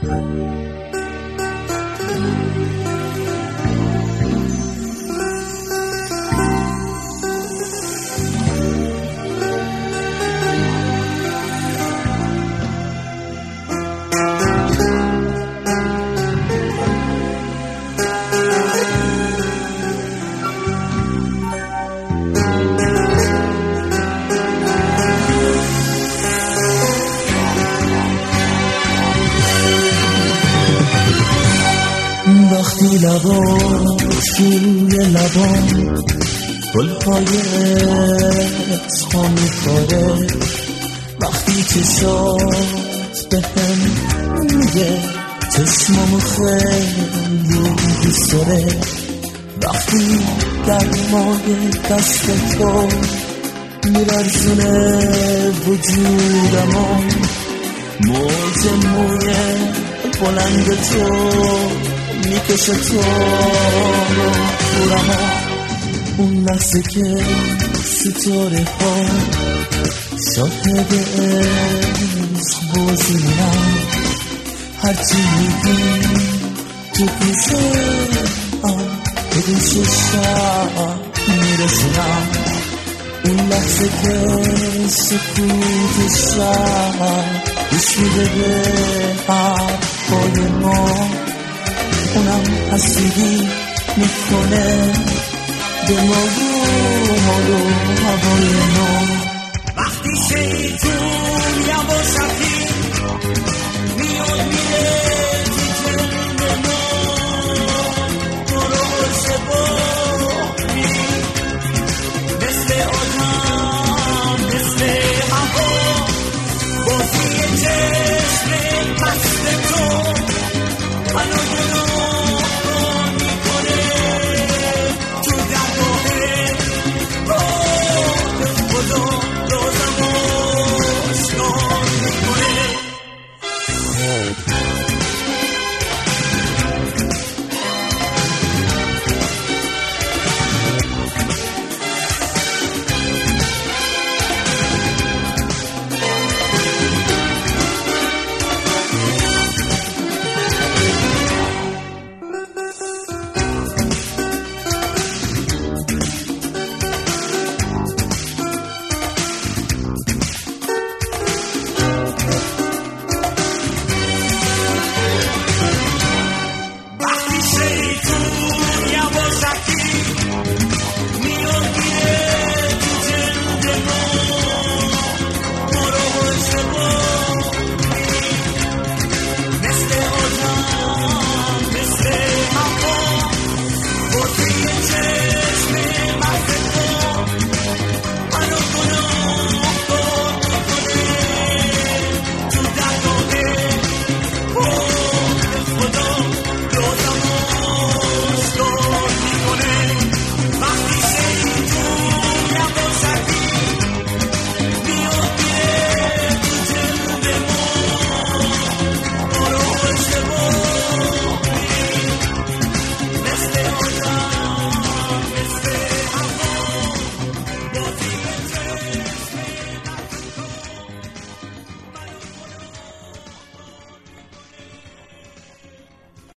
وقتی لبات روی لبام گلهای عشقا میکاره، وقتی چشات به هم میگه چشمامو خیلی دوست داره، وقتی گرمای دست تو میرزونه وجودمو، موج موی بلند تو میکشه تو رو دورمو، اون لحظه که ستاره ها شاهد عشق بازی میرن، هرچی میگی تو گوشه به گوش شب میرسونم، اون لحظه که سکوت شب گوش میده به حرفای ما، اونم حسیدی میکنه به ما و هوای ما. وقتی شیطون یواشکی میاد میره تو جلد ما، درست باری مثل آدم مثل هوا، بازی چشم مست